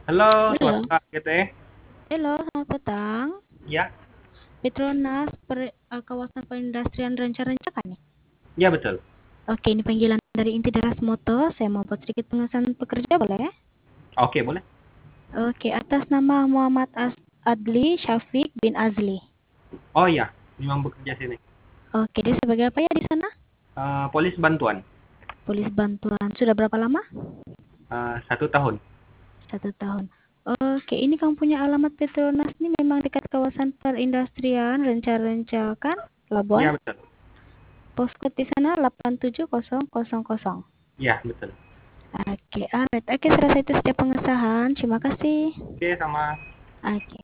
Halo, selamat Halo, pagi Teh. halo, selamat petang. Ya, Petronas kawasan perindustrian Ranca-Ranca kan nih? ya betul. Oke, ini panggilan dari inti Deras Moto. Saya mau buat sedikit pengesahan pekerja, boleh? Oke, boleh. Oke, atas nama Muhammad Adli Syafiq bin Azli. Oh iya, memang bekerja sini. Oke, dia sebagai apa ya di sana? Polis bantuan. Polis bantuan. Sudah berapa lama? 1 tahun. 1 tahun. Oke, ini kamu punya alamat Petronas ini memang dekat kawasan perindustrian Ranca-Ranca kan? Labuan. Ya betul. Postcode di sana 87000. Ya betul. Oke, alright. Oke, selesai itu setiap pengesahan. Terima kasih. Oke, sama. Oke.